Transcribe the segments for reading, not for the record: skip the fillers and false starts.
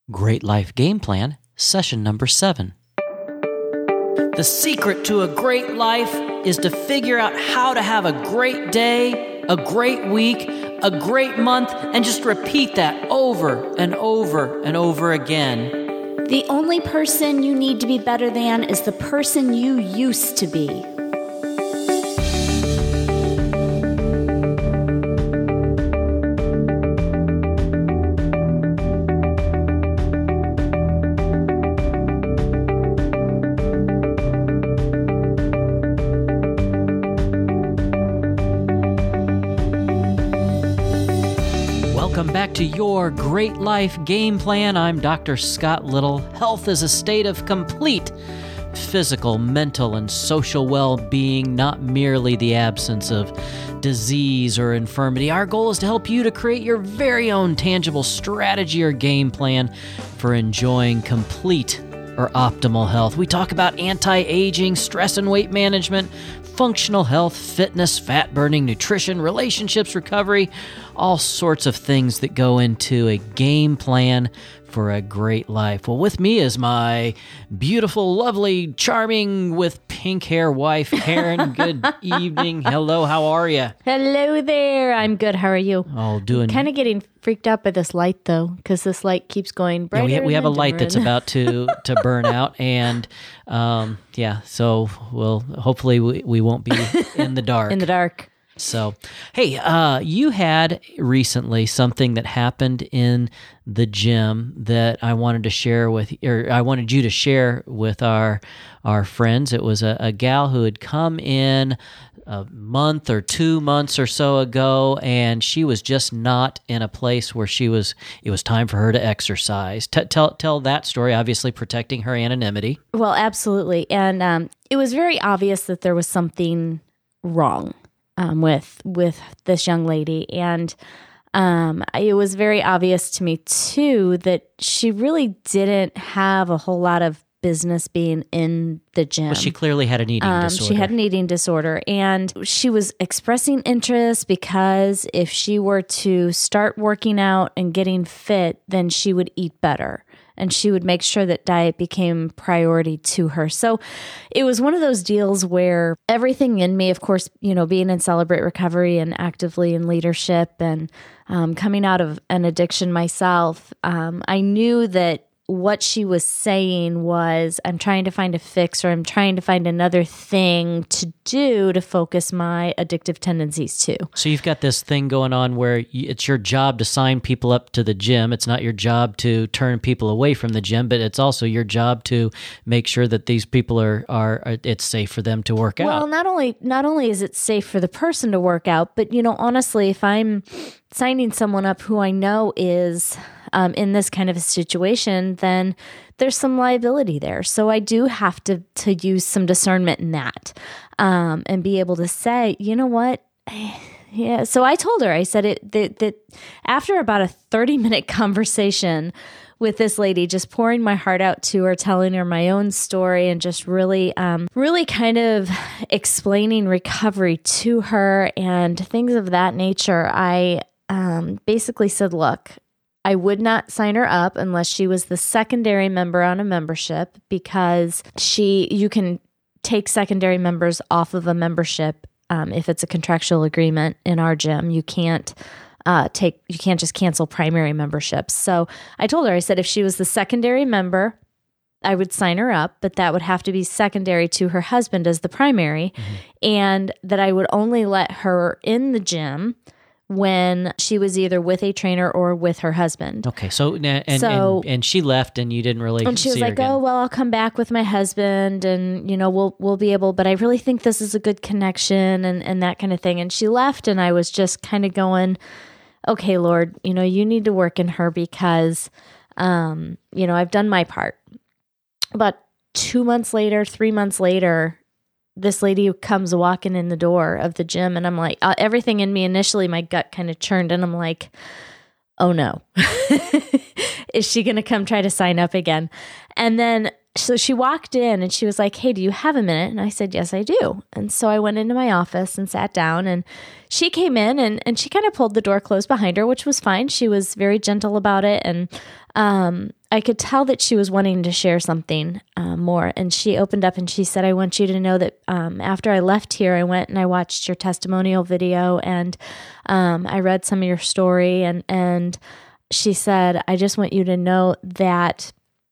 Great Life Game Plan, session number 7. The secret to a great life is to figure out how to have a great day, a great week, a great month, and just repeat that over and over and over again. The only person you need to be better than is the person you used to be. Welcome back to your Great Life Game Plan. I'm Dr. Scott Little. Health is a state of complete physical, mental, and social well-being, not merely the absence of disease or infirmity. Our goal is to help you to create your very own tangible strategy or game plan for enjoying complete or optimal health. We talk about anti-aging, stress and weight management, functional health, fitness, fat burning, nutrition, relationships, recovery, all sorts of things that go into a game plan for a great life. Well, with me is my beautiful, lovely, charming, with pink hair wife, Karen. Good evening. Hello, how are you? Hello there. I'm good. How are you? Oh, doing... Kind of getting freaked out by this light, though, because this light keeps going brighter. Yeah, we have a light that's dimmer. about to burn out, and so we'll hopefully we won't be in the dark. In the dark. So, hey, you had recently something that happened in the gym that I wanted to share with, or I wanted you to share with our friends. It was a gal who had come in a month or 2 months or so ago, and she was just not in a place where it was time for her to exercise. Tell that story, obviously protecting her anonymity. Well, absolutely. And it was very obvious that there was something wrong with this young lady. And it was very obvious to me, too, that she really didn't have a whole lot of business being in the gym. Well, she clearly had an eating disorder. She had an eating disorder, and she was expressing interest because if she were to start working out and getting fit, then she would eat better. And she would make sure that diet became priority to her. So it was one of those deals where everything in me, of course, being in Celebrate Recovery and actively in leadership and coming out of an addiction myself, I knew that what she was saying was, I'm trying to find a fix, or I'm trying to find another thing to do to focus my addictive tendencies to. So you've got this thing going on where it's your job to sign people up to the gym. It's not your job to turn people away from the gym, but it's also your job to make sure that these people are it's safe for them to work out. Well, not only is it safe for the person to work out, but honestly, if I'm signing someone up who I know is in this kind of a situation, then there's some liability there. So I do have to use some discernment in that and be able to say, you know what? Yeah. So I told her, I said that after about a 30-minute conversation with this lady, just pouring my heart out to her, telling her my own story, and just really kind of explaining recovery to her and things of that nature, I basically said, look, I would not sign her up unless she was the secondary member on a membership, because you can take secondary members off of a membership if it's a contractual agreement in our gym. You can't just cancel primary memberships. So I told her, I said, if she was the secondary member, I would sign her up, but that would have to be secondary to her husband as the primary, and that I would only let her in the gym when she was either with a trainer or with her husband. Okay, and she left, and you didn't really. And she was like, "Oh, well, I'll come back with my husband, and we'll be able." But I really think this is a good connection, and that kind of thing. And she left, and I was just kind of going, "Okay, Lord, you need to work in her because, I've done my part." About 2 months later, 3 months later, this lady comes walking in the door of the gym, and I'm like, everything in me initially, my gut kind of churned, and I'm like, oh no, is she going to come try to sign up again? And then, so she walked in and she was like, hey, do you have a minute? And I said, yes, I do. And so I went into my office and sat down, and she came in and she kind of pulled the door closed behind her, which was fine. She was very gentle about it. And I could tell that she was wanting to share something more. And she opened up and she said, I want you to know that after I left here, I went and I watched your testimonial video and I read some of your story. And she said, I just want you to know that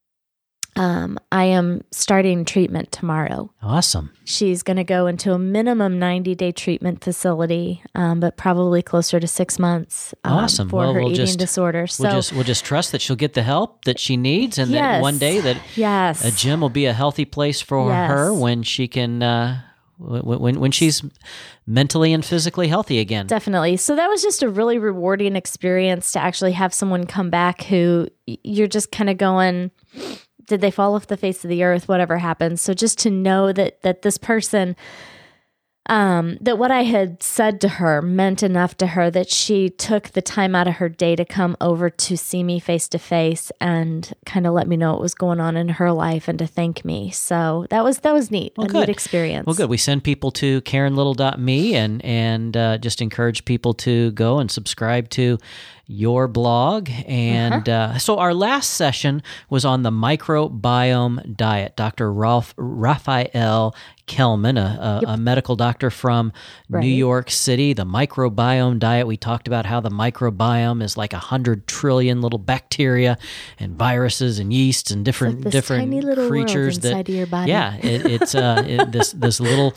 I am starting treatment tomorrow. Awesome. She's going to go into a minimum 90-day treatment facility, but probably closer to 6 months Awesome. for her eating disorder. So we'll just trust that she'll get the help that she needs, and that one day that a gym will be a healthy place for her when she can, when she's mentally and physically healthy again. Definitely. So that was just a really rewarding experience to actually have someone come back who you're just kind of going, did they fall off the face of the earth, whatever happens. So just to know that this person, that what I had said to her meant enough to her that she took the time out of her day to come over to see me face to face and kind of let me know what was going on in her life and to thank me. So that was neat, neat experience. Well, good. We send people to KarenLittle.me and just encourage people to go and subscribe to your blog. And so our last session was on the microbiome diet. Dr. Raphael Kelman, a medical doctor from New York City, the microbiome diet. We talked about how the microbiome is like 100 trillion little bacteria and viruses and yeasts and different tiny little creatures world inside of your body. Yeah, it's this little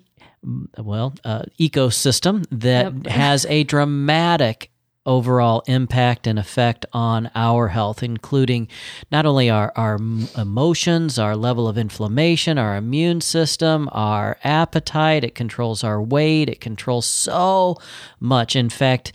ecosystem that has a dramatic overall impact and effect on our health, including not only our emotions, our level of inflammation, our immune system, our appetite. It controls our weight. It controls so much. In fact,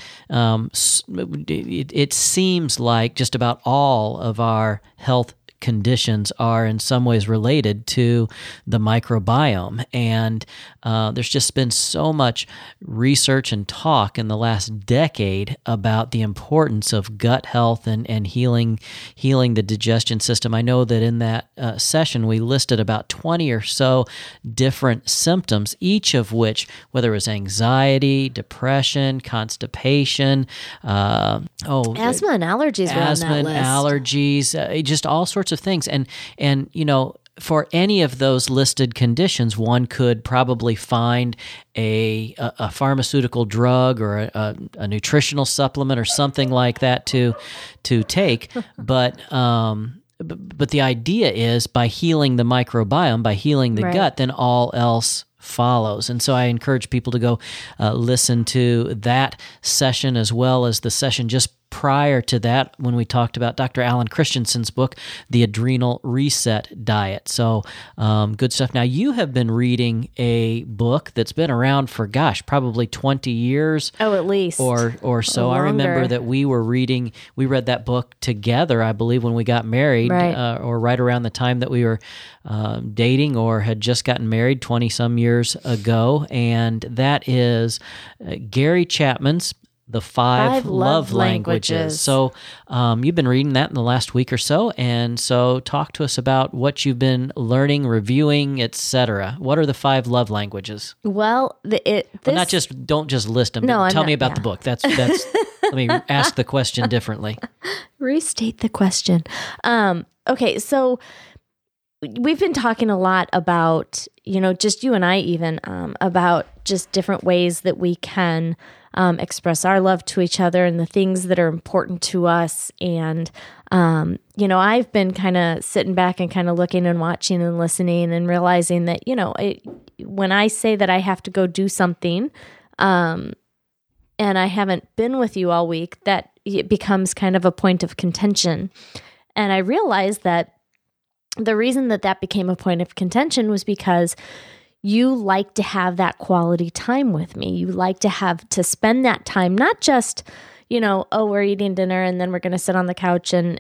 it seems like just about all of our health conditions are in some ways related to the microbiome. And there's just been so much research and talk in the last decade about the importance of gut health and healing the digestion system. I know that in that session, we listed about 20 or so different symptoms, each of which, whether it was anxiety, depression, constipation, asthma and allergies were on that list. Allergies, just all sorts of things. And you know, for any of those listed conditions, one could probably find a pharmaceutical drug or a nutritional supplement or something like that to take. But the idea is by healing the microbiome, by healing the gut, then all else follows. And so I encourage people to go listen to that session as well as the session just prior to that when we talked about Dr. Alan Christensen's book, The Adrenal Reset Diet. So good stuff. Now, you have been reading a book that's been around for, probably 20 years. Oh, at least. Or so. I remember that we read that book together, I believe, when we got married, or right around the time that we were dating or had just gotten married 20-some years ago. And that is Gary Chapman's The Five Love Languages. So you've been reading that in the last week or so, and so talk to us about what you've been learning, reviewing, etc. What are the 5 love languages? Well, don't just list them. No, tell me about the book. That's let me ask the question differently. Restate the question. Okay, so we've been talking a lot about, just you and I even, about just different ways that we can express our love to each other and the things that are important to us. And, I've been kind of sitting back and kind of looking and watching and listening and realizing that, when I say that I have to go do something, and I haven't been with you all week, that it becomes kind of a point of contention. And I realized that the reason that became a point of contention was because you like to have that quality time with me. You like to spend that time, not just, we're eating dinner and then we're going to sit on the couch and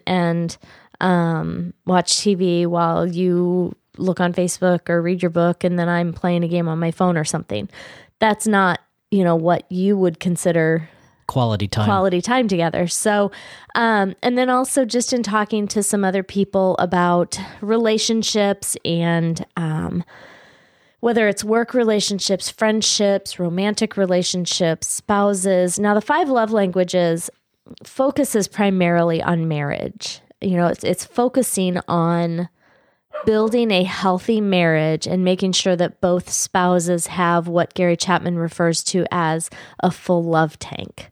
watch TV while you look on Facebook or read your book and then I'm playing a game on my phone or something. That's not, what you would consider quality time together. So, and then also just in talking to some other people about relationships and, whether it's work relationships, friendships, romantic relationships, spouses. Now, the 5 love languages focuses primarily on marriage. it's focusing on building a healthy marriage and making sure that both spouses have what Gary Chapman refers to as a full love tank.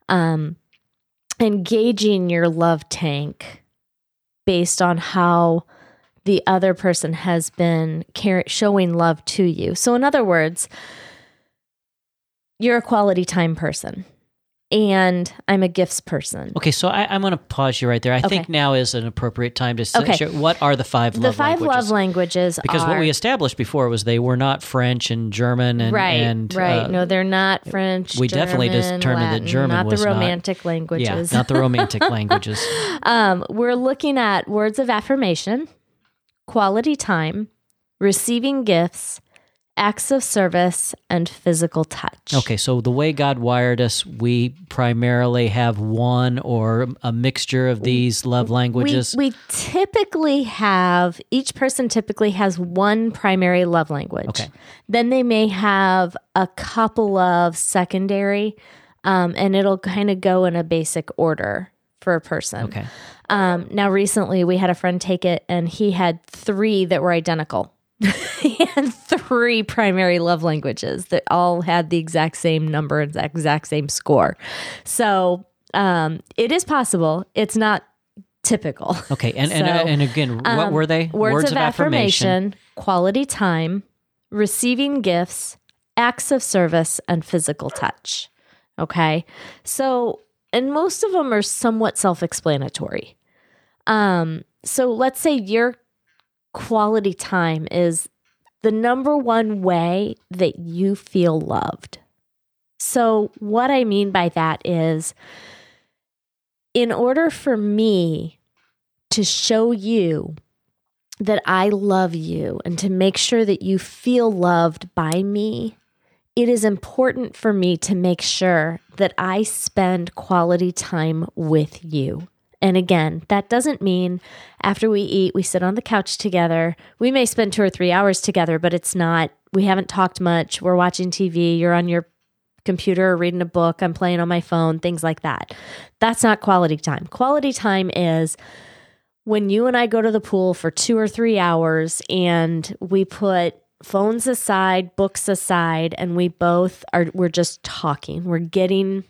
Engaging your love tank based on how the other person has been showing love to you. So in other words, you're a quality time person. And I'm a gifts person. Okay, so I'm going to pause you right there. I think now is an appropriate time to share what are the five love languages? The 5 love languages because what we established before was they were not French and German and right. No, they're not French. We German, definitely determined Latin, that German not was the romantic languages. Yeah, not the romantic languages. We're looking at words of affirmation, quality time, receiving gifts, acts of service, and physical touch. Okay, so the way God wired us, we primarily have one or a mixture of these love languages. We typically have, each person typically has one primary love language. Okay. Then they may have a couple of secondary, and it'll kind of go in a basic order for a person. Okay. Now, recently we had a friend take it, and he had 3 that were identical. He had 3 primary love languages that all had the exact same number and the exact same score. So it is possible. It's not typical. Okay. And again, what were they? Words of affirmation, quality time, receiving gifts, acts of service, and physical touch. Okay. So, and most of them are somewhat self-explanatory. So let's say your quality time is the number one way that you feel loved. So what I mean by that is, in order for me to show you that I love you and to make sure that you feel loved by me, it is important for me to make sure that I spend quality time with you. And again, that doesn't mean after we eat, we sit on the couch together. We may spend 2 or 3 hours together, but it's not, we haven't talked much. We're watching TV. You're on your computer or reading a book. I'm playing on my phone, things like that. That's not quality time. Quality time is when you and I go to the pool for 2 or 3 hours and we put phones aside, books aside, and we're just talking. We're getting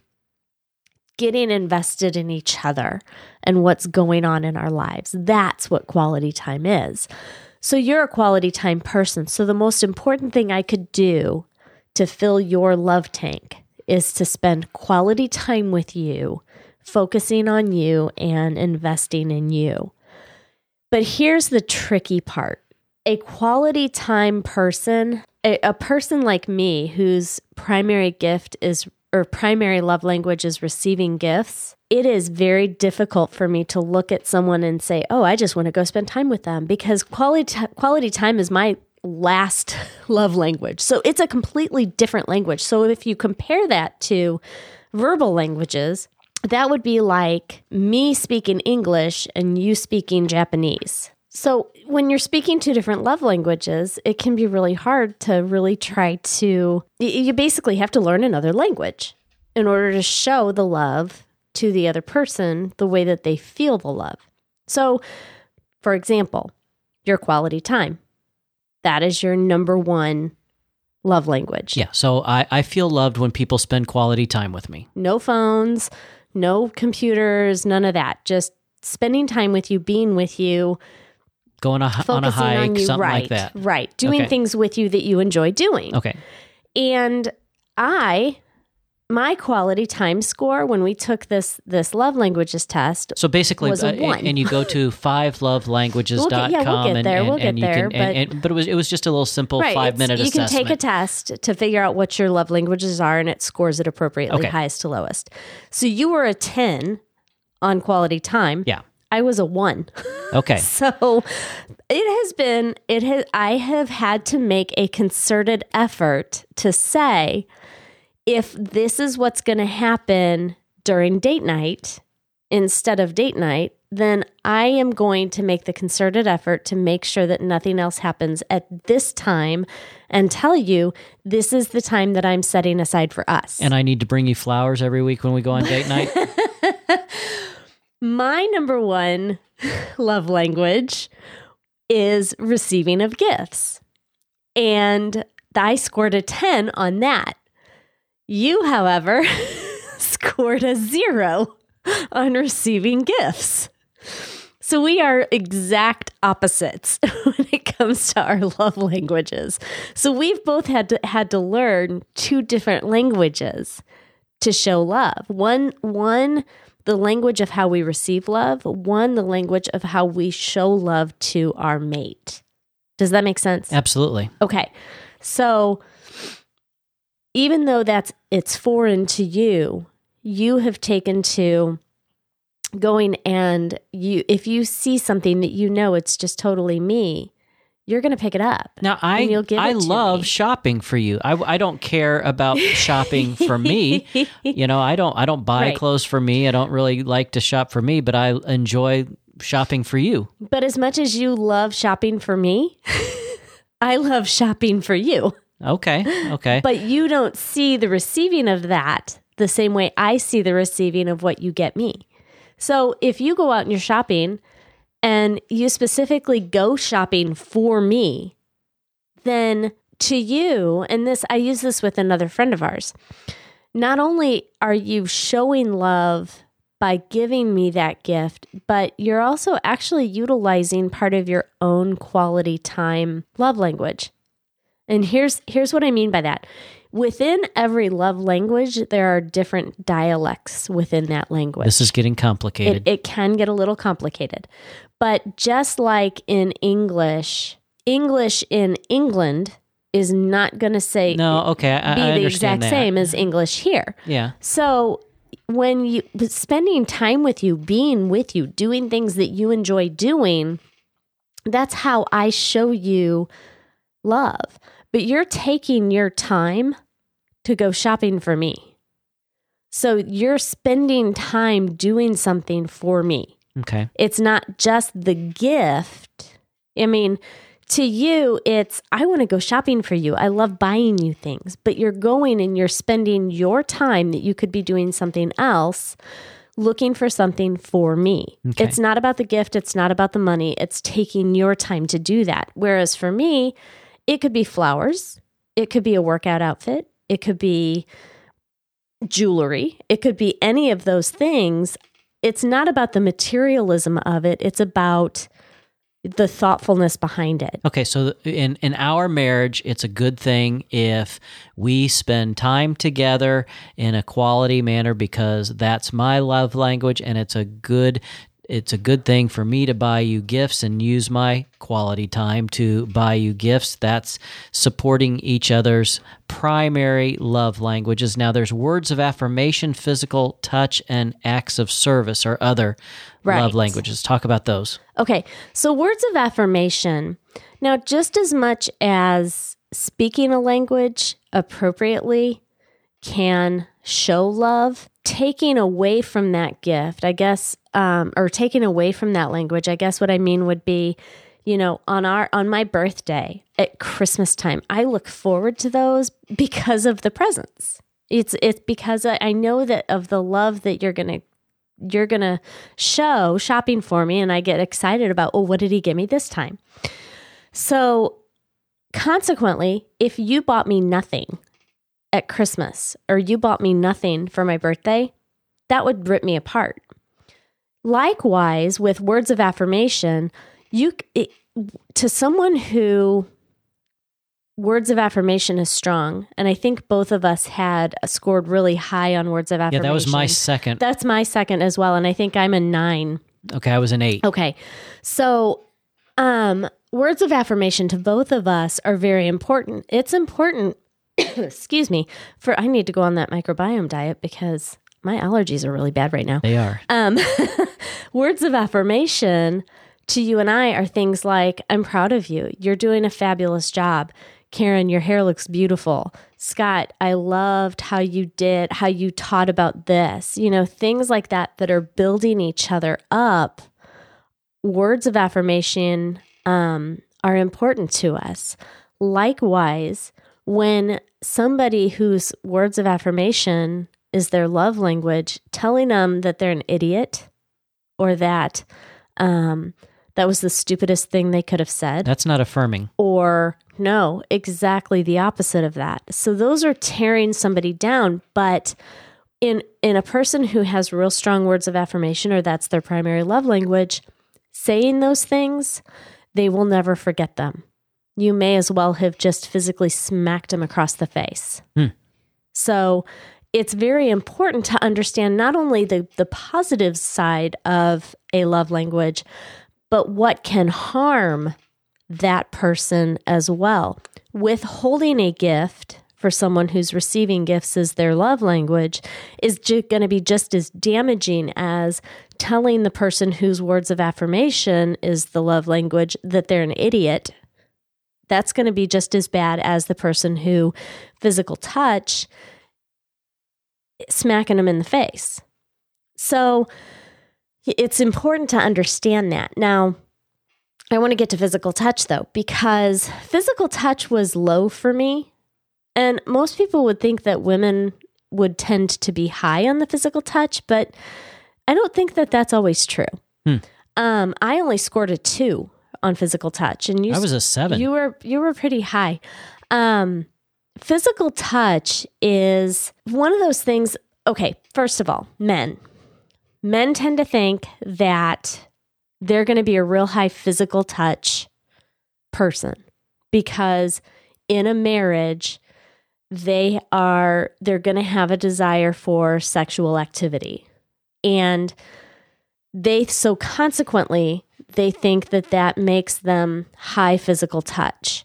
invested in each other and what's going on in our lives. That's what quality time is. So you're a quality time person. So the most important thing I could do to fill your love tank is to spend quality time with you, focusing on you and investing in you. But here's the tricky part. A quality time person, a person like me whose primary gift is or primary love language is receiving gifts, it is very difficult for me to look at someone and say, oh, I just want to go spend time with them, because quality time is my last love language. So it's a completely different language. So if you compare that to verbal languages, that would be like me speaking English and you speaking Japanese. So when you're speaking 2 different love languages, it can be really hard to really try to, you basically have to learn another language in order to show the love to the other person the way that they feel the love. So, for example, your quality time, that is your number one love language. Yeah, so I feel loved when people spend quality time with me. No phones, no computers, none of that. Just spending time with you, being with you, going on a hike, something like that. Right. Doing things with you that you enjoy doing. Okay. And my quality time score when we took this love languages test, so basically, was a 1. And you go to 5lovelanguages.com. We'll get there. But it was just a little simple 5-minute assessment. You can take a test to figure out what your love languages are, and it scores it appropriately, highest to lowest. So you were a 10 on quality time. Yeah. I was a 1. Okay. So I have had to make a concerted effort to say, if this is what's going to happen during date night instead of date night, then I am going to make the concerted effort to make sure that nothing else happens at this time and tell you this is the time that I'm setting aside for us. And I need to bring you flowers every week when we go on date night? My number one love language is receiving of gifts. And I scored a 10 on that. You, however, scored a 0 on receiving gifts. So we are exact opposites when it comes to our love languages. So we've both had to learn 2 different languages to show love. One, the language of how we receive love. One, the language of how we show love to our mate. Does that make sense? Absolutely. Okay. So even though it's foreign to you, you have taken to going and if you see something that you know it's just totally me, you're going to pick it up. Now, I love shopping for you. I don't care about shopping for me. I don't buy clothes for me. I don't really like to shop for me, but I enjoy shopping for you. But as much as you love shopping for me, I love shopping for you. Okay. But you don't see the receiving of that the same way I see the receiving of what you get me. So if you go out and you're shopping and you specifically go shopping for me, then to you, and I use this with another friend of ours, not only are you showing love by giving me that gift, but you're also actually utilizing part of your own quality time love language. And here's what I mean by that. Within every love language, there are different dialects within that language. This is getting complicated. It can get a little complicated. But just like in English in England is not going to say be the exact same as English here. Yeah. So when you spending time with you, being with you, doing things that you enjoy doing, that's how I show you love. But you're taking your time to go shopping for me. So you're spending time doing something for me. Okay. It's not just the gift. I mean, to you, it's, I want to go shopping for you. I love buying you things. But you're going and you're spending your time that you could be doing something else, looking for something for me. Okay. It's not about the gift. It's not about the money. It's taking your time to do that. Whereas for me, it could be flowers. It could be a workout outfit. It could be jewelry. It could be any of those things. It's not about the materialism of it. It's about the thoughtfulness behind it. Okay, so in our marriage, it's a good thing if we spend time together in a quality manner because that's my love language, and it's a good thing for me to buy you gifts and use my quality time to buy you gifts. That's supporting each other's primary love languages. Now, there's words of affirmation, physical touch, and acts of service or other love languages. Talk about those. Okay, so words of affirmation. Now, just as much as speaking a language appropriately can show love, taking away from that gift, I guess, or taking away from that language, I guess what I mean would be, on my birthday at Christmas time, I look forward to those because of the presents. It's because I know that of the love that you're gonna show shopping for me, and I get excited about, what did he get me this time? So consequently, if you bought me nothing at Christmas, or you bought me nothing for my birthday, that would rip me apart. Likewise, with words of affirmation, to someone who words of affirmation is strong, and I think both of us had scored really high on words of affirmation. Yeah, that was my second. That's my second as well, and I think I'm a 9. Okay, I was an 8. Okay, so words of affirmation to both of us are very important. It's important, excuse me, I need to go on that microbiome diet because my allergies are really bad right now. They are. Words of affirmation to you and I are things like, I'm proud of you. You're doing a fabulous job. Karen, your hair looks beautiful. Scott, I loved how you taught about this. Things like that are building each other up. Words of affirmation are important to us. Likewise, when somebody whose words of affirmation is their love language, telling them that they're an idiot or that that was the stupidest thing they could have said. That's not affirming. Or no, exactly the opposite of that. So those are tearing somebody down. But in a person who has real strong words of affirmation, or that's their primary love language, saying those things, they will never forget them. You may as well have just physically smacked them across the face. So it's very important to understand not only the positive side of a love language, but what can harm that person as well. Withholding a gift for someone who's receiving gifts as their love language is going to be just as damaging as telling the person whose words of affirmation is the love language that they're an idiot. That's going to be just as bad as the person who physical touch, smacking them in the face. So it's important to understand that. Now, I want to get to physical touch though, because physical touch was low for me. And most people would think that women would tend to be high on the physical touch, but I don't think that that's always true. I only scored a 2 on physical touch, and I was a 7. You were pretty high. Physical touch is one of those things. Okay, first of all, men tend to think that they're going to be a real high physical touch person because in a marriage, they're going to have a desire for sexual activity. And consequently, they think that makes them high physical touch.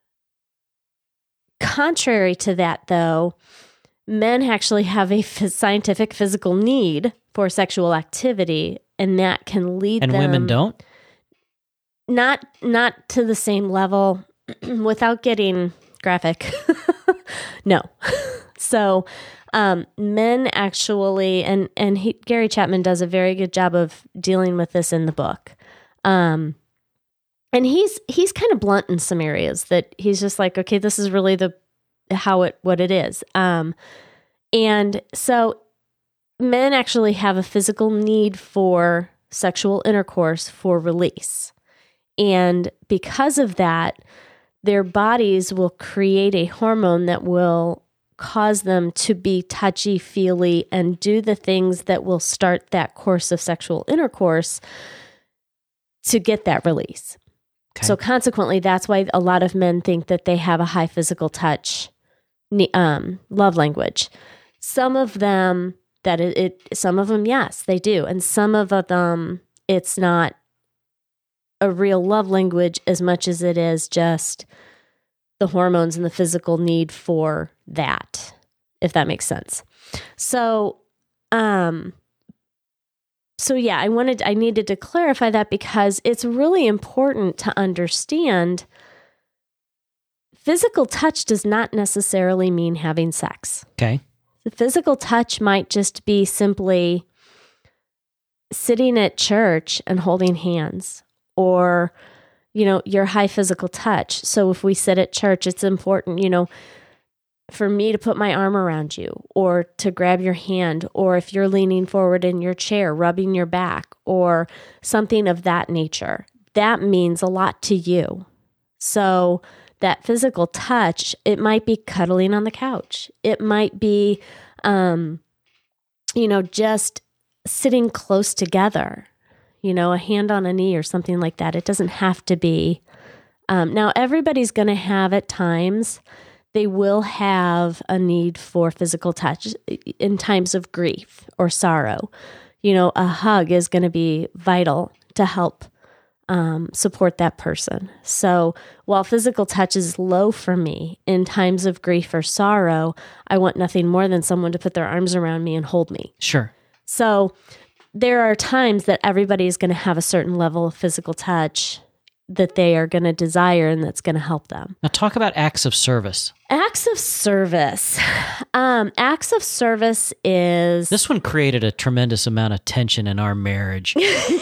Contrary to that, though, men actually have a scientific physical need for sexual activity, and that can lead them... And women don't? Not to the same level, without getting graphic. No. So men actually, and Gary Chapman does a very good job of dealing with this in the book. And he's kind of blunt in some areas that he's just like, okay, this is really what it is. And so men actually have a physical need for sexual intercourse for release. And because of that, their bodies will create a hormone that will cause them to be touchy-feely and do the things that will start that course of sexual intercourse to get that release. Okay. So consequently, that's why a lot of men think that they have a high physical touch love language. Some of them, yes, they do. And some of them, it's not a real love language as much as it is just the hormones and the physical need for that, if that makes sense. So yeah, I needed to clarify that because it's really important to understand physical touch does not necessarily mean having sex. Okay. The physical touch might just be simply sitting at church and holding hands, or, your high physical touch. So if we sit at church, it's important, for me to put my arm around you or to grab your hand, or if you're leaning forward in your chair, rubbing your back or something of that nature. That means a lot to you. So that physical touch, it might be cuddling on the couch. It might be, just sitting close together, a hand on a knee or something like that. It doesn't have to be. Now, everybody's going to have at times, they will have a need for physical touch in times of grief or sorrow. A hug is going to be vital to help support that person. So while physical touch is low for me in times of grief or sorrow, I want nothing more than someone to put their arms around me and hold me. Sure. So there are times that everybody is going to have a certain level of physical touch that they are going to desire and that's going to help them. Now talk about acts of service. Acts of service. Acts of service is... This one created a tremendous amount of tension in our marriage.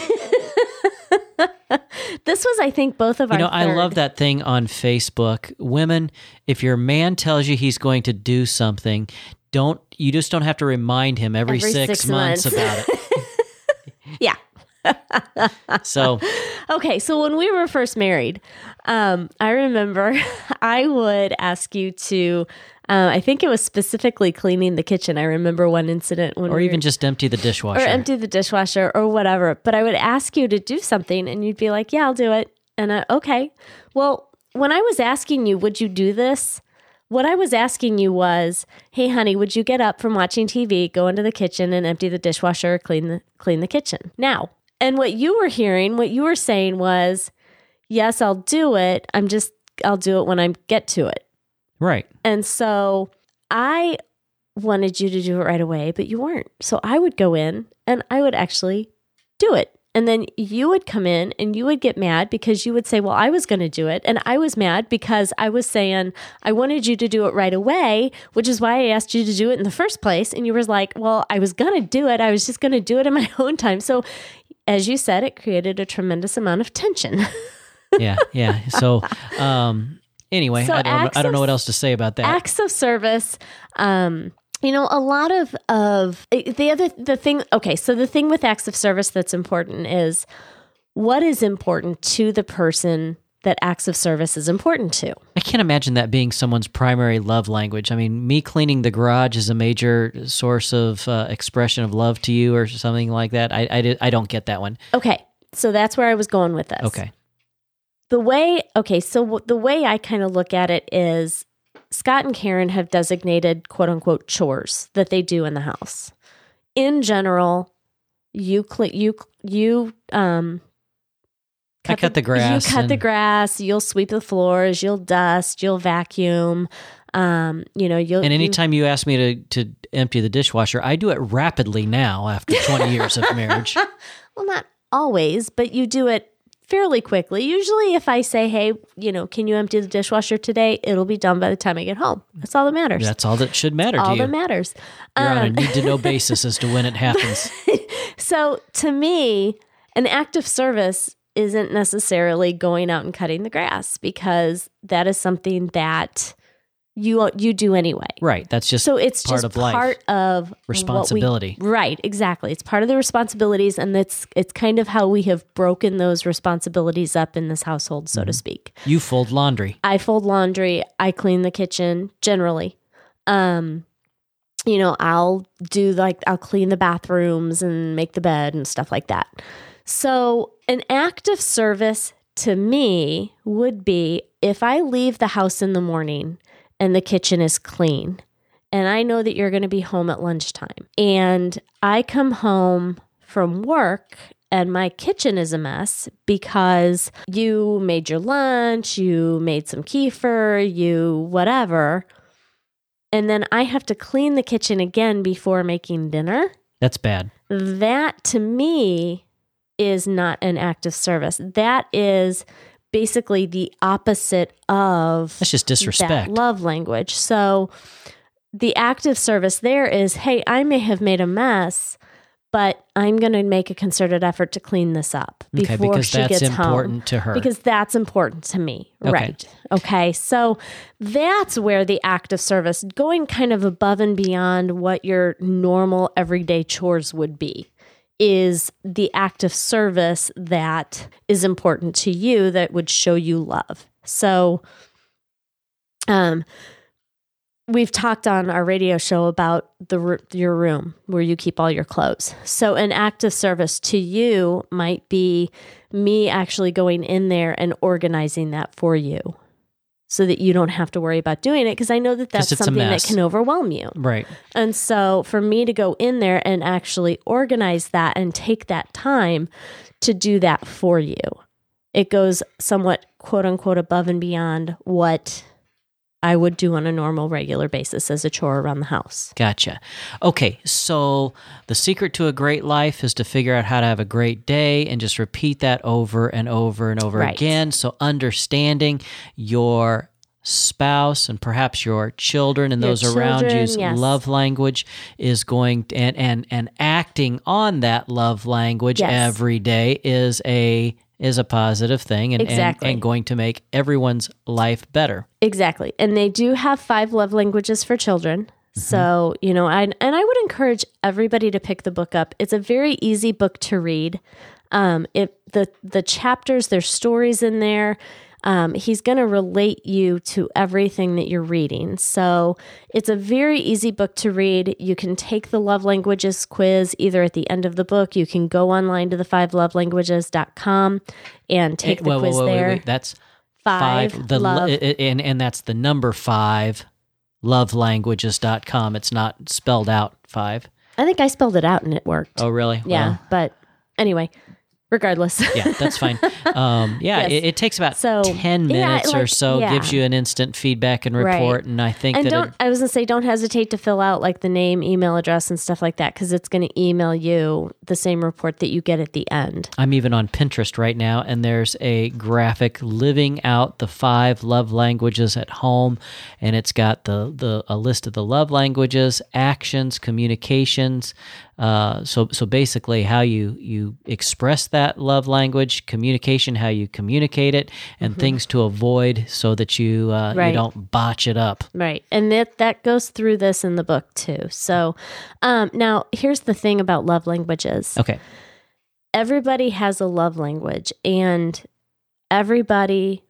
This was, I think, both of our I love that thing on Facebook. Women, if your man tells you he's going to do something, you just don't have to remind him every 6 months about it. Yeah. So, okay. So when we were first married, I remember I would ask you to, I think it was specifically cleaning the kitchen. I remember one incident when or even just empty the dishwasher. or empty the dishwasher or whatever. But I would ask you to do something and you'd be like, yeah, I'll do it. And okay. Well, when I was asking you, would you do this? What I was asking you was, hey, honey, would you get up from watching TV, go into the kitchen and empty the dishwasher, or clean the kitchen now? And what you were hearing, what you were saying was, yes, I'll do it. I'll do it when I get to it. Right. And so I wanted you to do it right away, but you weren't. So I would go in and I would actually do it. And then you would come in and you would get mad because you would say, well, I was going to do it. And I was mad because I was saying, I wanted you to do it right away, which is why I asked you to do it in the first place. And you were like, well, I was going to do it. I was just going to do it in my own time. So as you said, it created a tremendous amount of tension. Yeah. So, anyway, So I don't know what else to say about that. Acts of service, a lot of the thing. Okay, so the thing with acts of service that's important is what is important to the person that acts of service is important to. I can't imagine that being someone's primary love language. I mean, me cleaning the garage is a major source of expression of love to you or something like that. I don't get that one. Okay, so that's where I was going with this. Okay. The way I kind of look at it is Scott and Karen have designated quote unquote chores that they do in the house. In general, I cut the grass. You cut the grass. You'll sweep the floors. You'll dust. You'll vacuum. And anytime you ask me to empty the dishwasher, I do it rapidly now after 20 years of marriage. Well, not always, but you do it fairly quickly. Usually if I say, hey, can you empty the dishwasher today? It'll be done by the time I get home. That's all that matters. That's all that should matter to you. All that matters. You're on a need-to-know basis as to when it happens. So to me, an act of service isn't necessarily going out and cutting the grass because that is something that you do anyway. Right. That's just so it's part just of life. Part of responsibility. Right. Exactly. It's part of the responsibilities, and it's kind of how we have broken those responsibilities up in this household, so to speak. You fold laundry. I fold laundry. I clean the kitchen generally. I'll clean the bathrooms and make the bed and stuff like that. So an act of service to me would be if I leave the house in the morning and the kitchen is clean, and I know that you're going to be home at lunchtime, and I come home from work and my kitchen is a mess because you made your lunch, you made some kefir, you whatever, and then I have to clean the kitchen again before making dinner. That's bad. That to me is not an act of service. That is basically the opposite of that's just disrespect. That love language. So the act of service there is, hey, I may have made a mess, but I'm going to make a concerted effort to clean this up before she gets home. Because that's important to her. Because that's important to me. Okay. Right. Okay. So that's where the act of service, going kind of above and beyond what your normal everyday chores would be, is the act of service that is important to you that would show you love. So, we've talked on our radio show about your room where you keep all your clothes. So an act of service to you might be me actually going in there and organizing that for you so that you don't have to worry about doing it, because I know that that's something that can overwhelm you. Right. And so for me to go in there and actually organize that and take that time to do that for you, it goes somewhat quote unquote above and beyond what I would do on a normal, regular basis as a chore around the house. Gotcha. Okay, so the secret to a great life is to figure out how to have a great day and just repeat that over and over and over again. So understanding your spouse and perhaps your children and those around you's love language is going to, and acting on that love language every day is a positive thing and going to make everyone's life better. Exactly. And they do have 5 love languages for children. Mm-hmm. So, I would encourage everybody to pick the book up. It's a very easy book to read. If the chapters, there's stories in there. He's going to relate you to everything that you're reading. So it's a very easy book to read. You can take the love languages quiz either at the end of the book. You can go online to the 5lovelanguages.com and take the quiz there. Wait. That's five. And that's the number 5, lovelanguages.com. It's not spelled out 5. I think I spelled it out and it worked. Oh, really? Yeah. Well, but anyway, regardless. Yeah, that's fine. Yes. It takes about 10 minutes or so, gives you an instant feedback and report. And I think I was going to say, don't hesitate to fill out like the name, email address and stuff like that, because it's going to email you the same report that you get at the end. I'm even on Pinterest right now, and there's a graphic living out the 5 love languages at home, and it's got a list of the love languages, actions, communications. So basically how you express that love language, communication, how you communicate it, and things to avoid so that you don't botch it up. Right. And that goes through this in the book too. So now here's the thing about love languages. Okay. Everybody has a love language, and everybody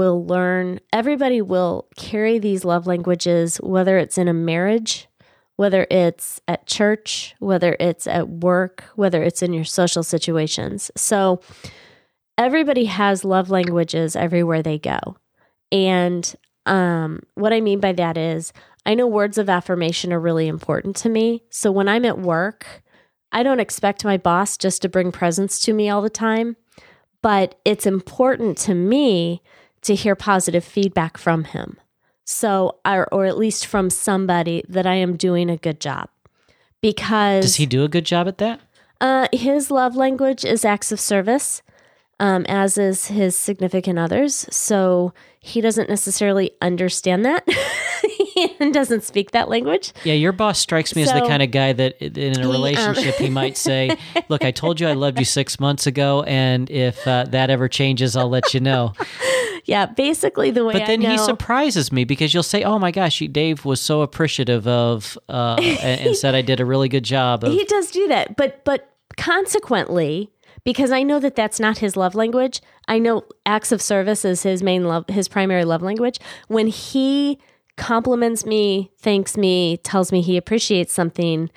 will carry these love languages, whether it's in a marriage, whether it's at church, whether it's at work, whether it's in your social situations. So everybody has love languages everywhere they go. And what I mean by that is, I know words of affirmation are really important to me. So when I'm at work, I don't expect my boss just to bring presents to me all the time, but it's important to me to hear positive feedback from him. So, or at least from somebody that I am doing a good job. Because does he do a good job at that? His love language is acts of service, as is his significant others. So he doesn't necessarily understand that and doesn't speak that language. Yeah, your boss strikes me as the kind of guy that in a relationship he might say, "Look, I told you I loved you 6 months ago, and if that ever changes, I'll let you know." Yeah, basically the way I know. But then he surprises me because you'll say, "Oh my gosh, Dave was so appreciative of," and said I did a really good job. He does do that, but consequently, because I know that that's not his love language. I know acts of service is his primary love language. When he compliments me, thanks me, tells me he appreciates something,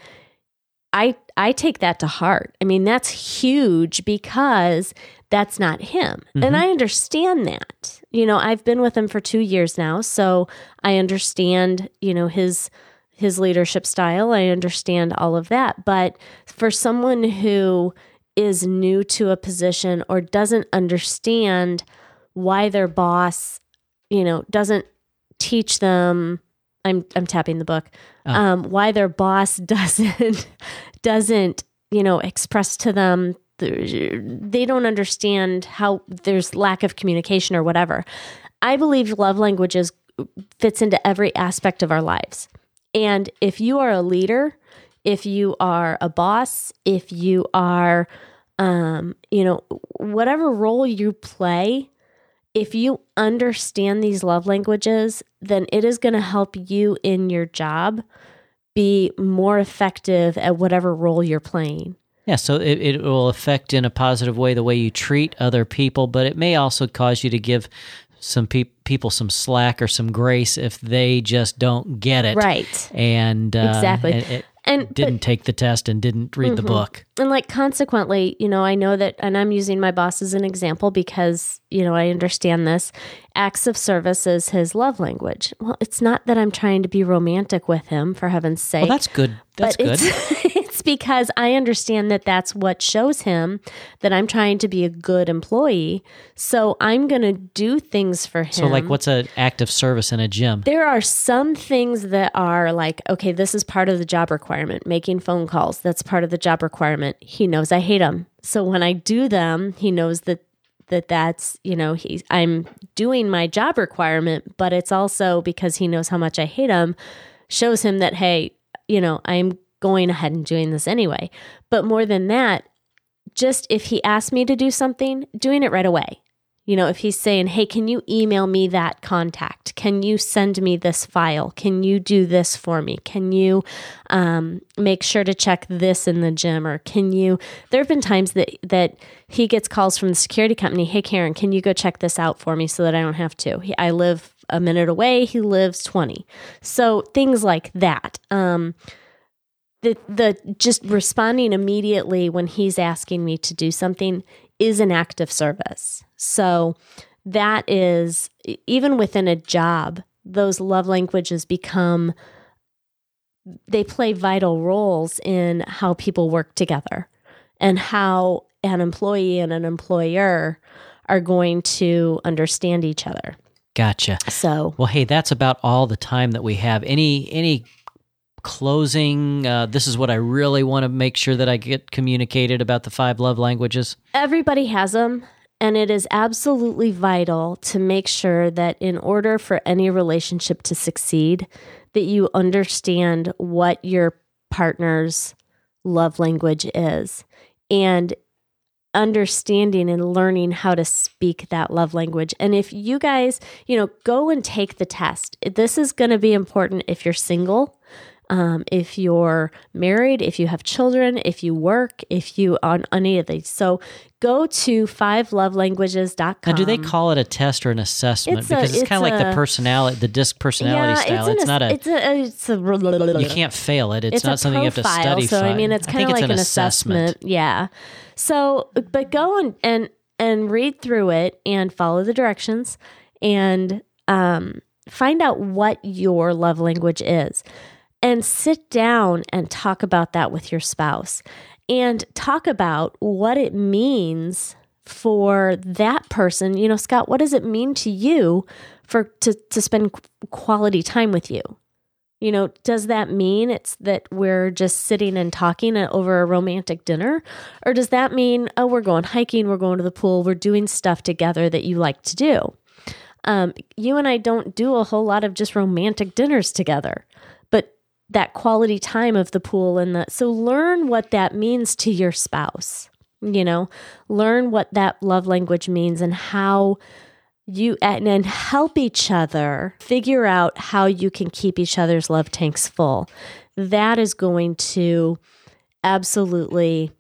I take that to heart. I mean, that's huge because that's not him. Mm-hmm. And I understand that. You know, I've been with him for 2 years now, so I understand, his leadership style. I understand all of that. But for someone who is new to a position or doesn't understand why their boss, doesn't teach them, I'm tapping the book, why their boss doesn't, express to them, they don't understand how there's lack of communication or whatever. I believe love languages fits into every aspect of our lives. And if you are a leader, if you are a boss, if you are, whatever role you play, if you understand these love languages, then it is going to help you in your job be more effective at whatever role you're playing. Yeah, so it will affect in a positive way the way you treat other people, but it may also cause you to give some people some slack or some grace if they just don't get it. Right. And exactly. And didn't take the test and didn't read the book. And consequently, I know that, and I'm using my boss as an example because, I understand this. Acts of service is his love language. Well, it's not that I'm trying to be romantic with him, for heaven's sake. Well, that's good. That's good. It's because I understand that that's what shows him that I'm trying to be a good employee. So I'm going to do things for him. So what's an act of service in a gym? There are some things that are okay, this is part of the job requirement. Making phone calls, that's part of the job requirement. He knows I hate them. So when I do them, he knows that's, I'm doing my job requirement, but it's also because he knows how much I hate him, shows him that, hey, I'm going ahead and doing this anyway. But more than that, just if he asks me to do something, doing it right away. If he's saying, hey, can you email me that contact? Can you send me this file? Can you do this for me? Can you make sure to check this in the gym? Or there have been times that he gets calls from the security company. Hey, Karen, can you go check this out for me so that I don't have to? I live a minute away. He lives 20. So things like that. The just responding immediately when he's asking me to do something is an act of service. So that is, even within a job, those love languages they play vital roles in how people work together and how an employee and an employer are going to understand each other. Gotcha. So, well, hey, that's about all the time that we have. Any closing, this is what I really want to make sure that I get communicated about the 5 love languages? Everybody has them, and it is absolutely vital to make sure that in order for any relationship to succeed, that you understand what your partner's love language is, and understanding and learning how to speak that love language. And if you guys, go and take the test. This is going to be important if you're single. If you're married, if you have children, if you work, if you on any of these. So go to 5lovelanguages.com. Now, do they call it a test or an assessment? Because it's kind of like the DISC personality style. You can't fail it. It's not something you have to study. So it's kind of like an assessment. Yeah. So, but go and read through it and follow the directions and find out what your love language is. And sit down and talk about that with your spouse and talk about what it means for that person. Scott, what does it mean to you to spend quality time with you? Does that mean it's that we're just sitting and talking over a romantic dinner? Or does that mean, we're going hiking, we're going to the pool, we're doing stuff together that you like to do? You and I don't do a whole lot of just romantic dinners together, but that quality time of the pool so learn what that means to your spouse, learn what that love language means and how and help each other figure out how you can keep each other's love tanks full. That is going to absolutely,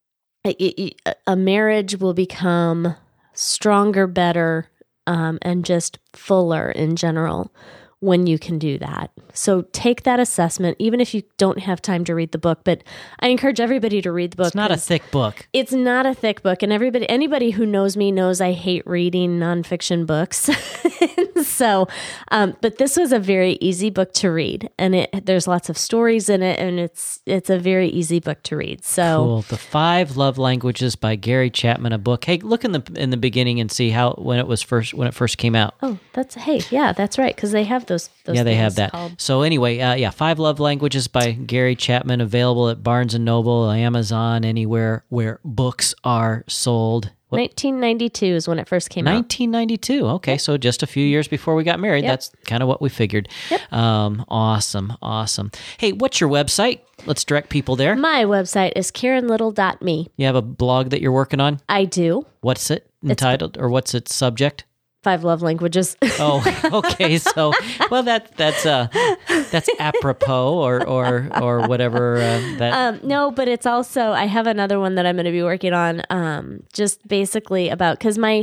a marriage will become stronger, better, and just fuller in general when you can do that. So take that assessment, even if you don't have time to read the book. But I encourage everybody to read the book. It's not a thick book. It's not a thick book. And anybody who knows me knows I hate reading nonfiction books. So, but this was a very easy book to read, and there's lots of stories in it, and it's a very easy book to read. So cool. The 5 Love Languages by Gary Chapman, a book. Hey, look in the beginning and see when it first came out. Oh, that's right, because they have those. Yeah, they have that. So anyway, 5 Love Languages by Gary Chapman, available at Barnes & Noble, Amazon, anywhere where books are sold. 1992 is when it first came out. 1992. Okay, yep. So just a few years before we got married. Yep. That's kind of what we figured. Yep. Awesome. Hey, what's your website? Let's direct people there. My website is KarenLittle.me. You have a blog that you're working on? I do. What's it entitled, or what's its subject? 5 love languages. Oh, okay. So, well, that's apropos or whatever. No, but it's also, I have another one that I'm going to be working on. Just basically about, because my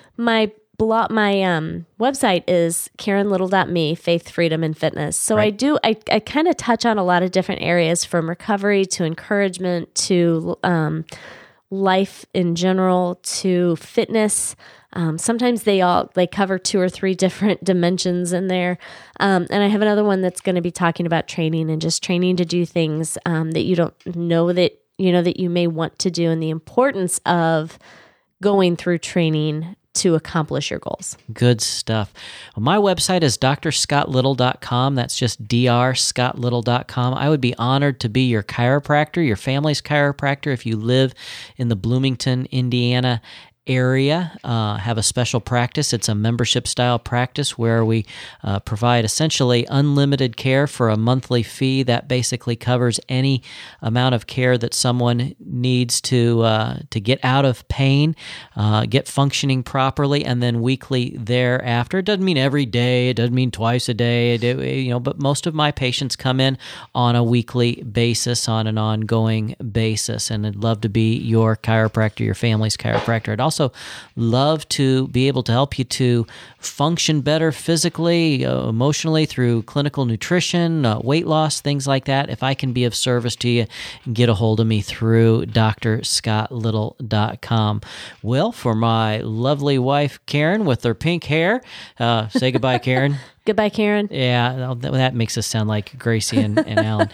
website is KarenLittle.me, Faith, Freedom, and Fitness. So right. I kind of touch on a lot of different areas, from recovery to encouragement to life in general to fitness. Sometimes they cover 2 or 3 different dimensions in there. And I have another one that's going to be talking about training and just training to do things that you don't know that you may want to do, and the importance of going through training to accomplish your goals. Good stuff. Well, my website is drscottlittle.com. That's just drscottlittle.com. I would be honored to be your chiropractor, your family's chiropractor, if you live in the Bloomington, Indiana area have a special practice. It's a membership style practice where we provide essentially unlimited care for a monthly fee that basically covers any amount of care that someone needs to get out of pain, get functioning properly, and then weekly thereafter. It doesn't mean every day. It doesn't mean twice a day. But most of my patients come in on a weekly basis, on an ongoing basis, and I'd love to be your chiropractor, your family's chiropractor. I'd also love to be able to help you to function better physically, emotionally through clinical nutrition, weight loss, things like that. If I can be of service to you, get a hold of me through drscottlittle.com. Well, for my lovely wife, Karen, with her pink hair, say goodbye, Karen. Goodbye, Karen. Yeah, that makes us sound like Gracie and Alan.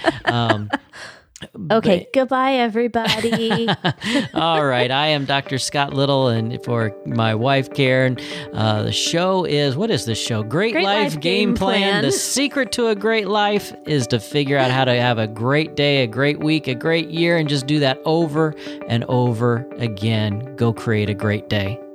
Okay, goodbye, everybody. All right, I am Dr. Scott Little, and for my wife, Karen, the show is, what is this show? Great Life Game Plan. The secret to a great life is to figure out how to have a great day, a great week, a great year, and just do that over and over again. Go create a great day.